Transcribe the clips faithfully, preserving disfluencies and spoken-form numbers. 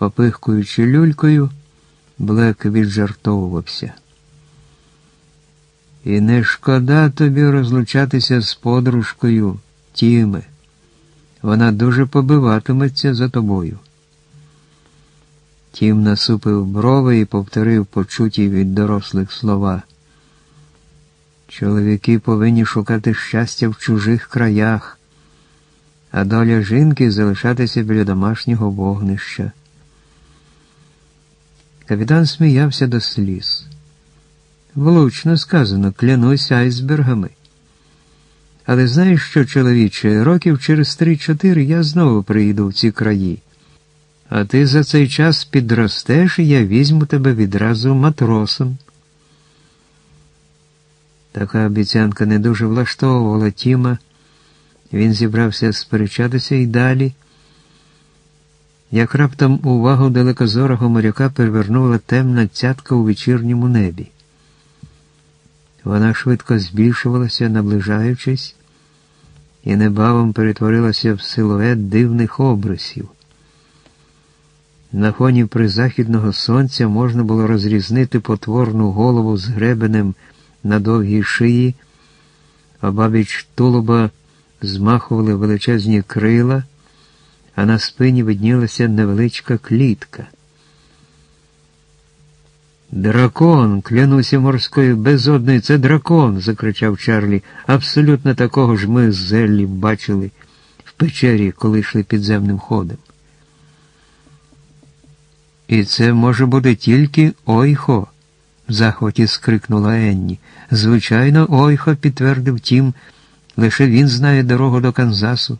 Попихкуючи люлькою, Блек віджартовувався. І не шкода тобі розлучатися з подружкою, Тіме. Вона дуже побиватиметься за тобою. Тім насупив брови і повторив почуті від дорослих слова. Чоловіки повинні шукати щастя в чужих краях, а доля жінки залишатися біля домашнього вогнища. Капітан сміявся до сліз. Влучно сказано, клянусь айсбергами. Але знаєш що, чоловіче, років через три-чотири я знову приїду в ці краї. А ти за цей час підростеш, і я візьму тебе відразу матросом. Така обіцянка не дуже влаштовувала Тіма. Він зібрався сперечатися і далі. Як раптом увагу далекозорого моряка перевернула темна цятка у вечірньому небі. Вона швидко збільшувалася, наближаючись, і небавом перетворилася в силует дивних обрисів. На фоні призахідного сонця можна було розрізнити потворну голову з гребенем на довгій шиї, обабіч тулуба змахували величезні крила, а на спині виднілася невеличка клітка. «Дракон! Клянуся морською безодною! Це дракон!» – закричав Чарлі. «Абсолютно такого ж ми з Еллі бачили в печері, коли йшли підземним ходом». «І це може бути тільки Ойхо!» – в захваті скрикнула Енні. «Звичайно, Ойхо!» – підтвердив Тім. «Лише він знає дорогу до Канзасу».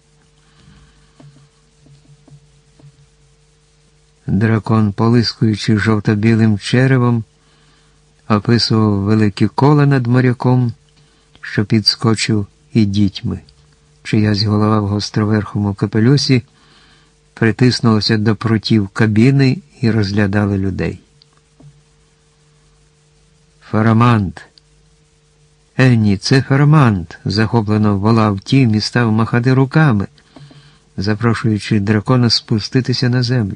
Дракон, полискуючи жовто-білим черевом, описував великі кола над моряком, що підскочив, і дітьми. Чиясь голова в гостроверхому капелюсі притиснулася до прутів кабіни і розглядали людей. «Фарамант! Енні, це Фарамант!» – захоплено волав Тім і став махати руками, запрошуючи дракона спуститися на землю.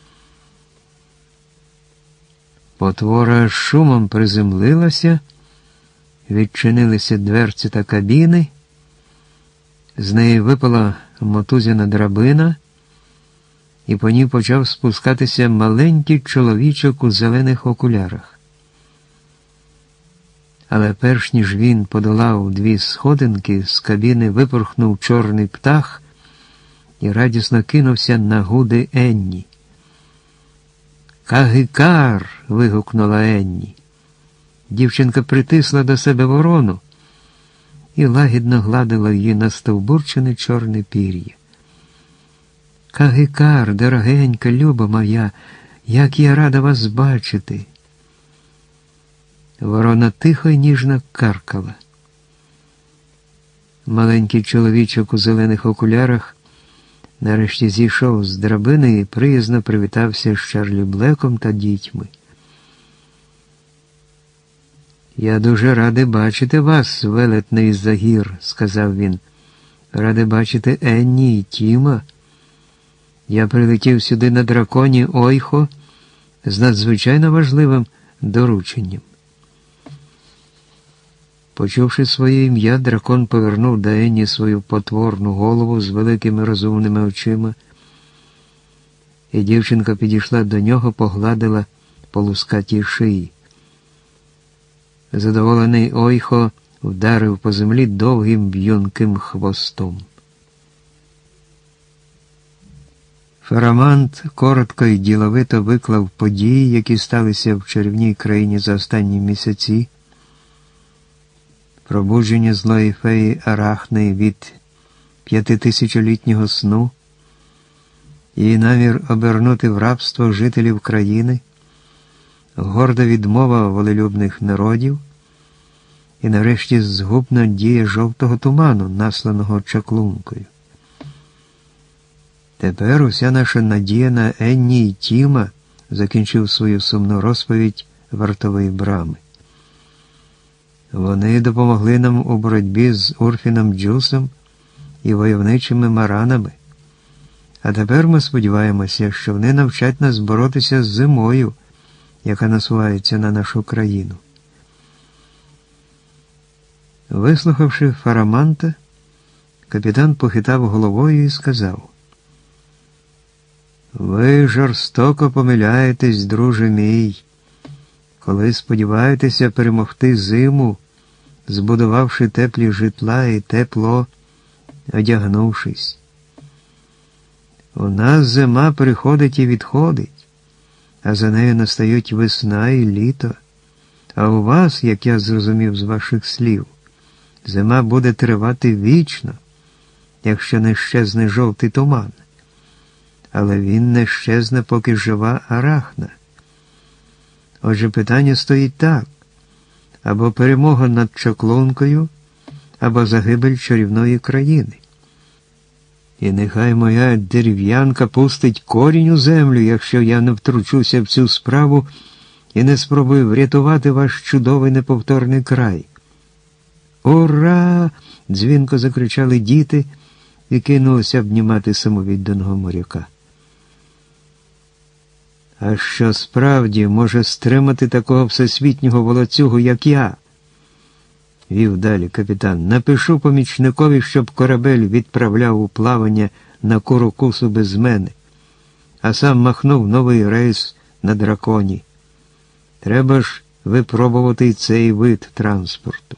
Потвора шумом приземлилася, відчинилися дверці та кабіни, з неї випала мотузяна драбина, і по ній почав спускатися маленький чоловічок у зелених окулярах. Але перш ніж він подолав дві сходинки, з кабіни випорхнув чорний птах і радісно кинувся на гуди Енні. «Кагикар!» – вигукнула Енні. Дівчинка притисла до себе ворону і лагідно гладила її настовбурчене чорне пір'я. «Кагикар, дорогенька, люба моя, як я рада вас бачити!» Ворона тихо й ніжно каркала. Маленький чоловічок у зелених окулярах нарешті зійшов з драбини і приязно привітався з Чарлі Блеком та дітьми. «Я дуже радий бачити вас, велетний із-за гір», – сказав він. «Радий бачити Енні і Тіма. Я прилетів сюди на драконі Ойхо з надзвичайно важливим дорученням». Почувши своє ім'я, дракон повернув до Енні свою потворну голову з великими розумними очима, і дівчинка підійшла до нього, погладила по лускатій шиї. Задоволений Ойхо вдарив по землі довгим б'юнким хвостом. Фарамант коротко і діловито виклав події, які сталися в чарівній країні за останні місяці, пробудження злої феї Арахни від п'ятитисячолітнього сну, її намір обернути в рабство жителів країни, горда відмова волелюбних народів і нарешті згубна дія жовтого туману, насланого чаклункою. Тепер уся наша надія на Енні і Тіма, закінчив свою сумну розповідь вартовий брами. Вони допомогли нам у боротьбі з Урфіном Джусом і войовничими маранами. А тепер ми сподіваємося, що вони навчать нас боротися з зимою, яка насувається на нашу країну. Вислухавши Фараманта, капітан похитав головою і сказав: «Ви жорстоко помиляєтесь, друже мій, коли сподіваєтеся перемогти зиму, збудувавши теплі житла і тепло одягнувшись. У нас зима приходить і відходить, а за нею настають весна і літо. А у вас, як я зрозумів з ваших слів, зима буде тривати вічно, якщо не щезне жовтий туман. Але він не щезне, поки жива Арахна. Отже, питання стоїть так: або перемога над чаклункою, або загибель чарівної країни. І нехай моя дерев'янка пустить корінь у землю, якщо я не втручуся в цю справу і не спробую врятувати ваш чудовий неповторний край. «Ура!» – дзвінко закричали діти і кинулися обнімати самовідданого моряка. «А що справді може стримати такого всесвітнього волоцюгу, як я?» – вів далі капітан. «Напишу помічникові, щоб корабель відправляв у плавання на Курокусу без мене, а сам махнув новий рейс на драконі. Треба ж випробувати й цей вид транспорту».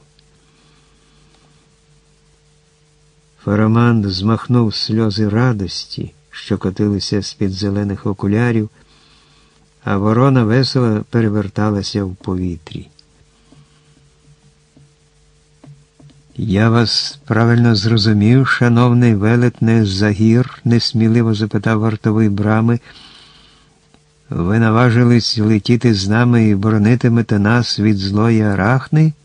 Фараманд змахнув сльози радості, що котилися з-під зелених окулярів, а ворона весело переверталася в повітрі. «Я вас правильно зрозумів, шановний велетне Загір?» – несміливо запитав вартовий брами. «Ви наважились летіти з нами і боронитимете нас від злої Арахни?»